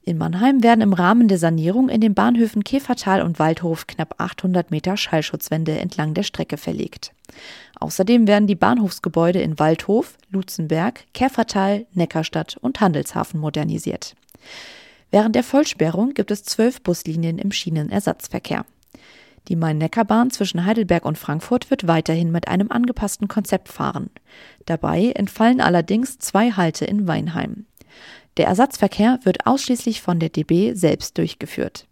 In Mannheim werden im Rahmen der Sanierung in den Bahnhöfen Käfertal und Waldhof knapp 800 Meter Schallschutzwände entlang der Strecke verlegt. Außerdem werden die Bahnhofsgebäude in Waldhof, Lutzenberg, Käfertal, Neckarstadt und Handelshafen modernisiert. Während der Vollsperrung gibt es 12 Buslinien im Schienenersatzverkehr. Die Main-Neckar-Bahn zwischen Heidelberg und Frankfurt wird weiterhin mit einem angepassten Konzept fahren. Dabei entfallen allerdings 2 Halte in Weinheim. Der Ersatzverkehr wird ausschließlich von der DB selbst durchgeführt.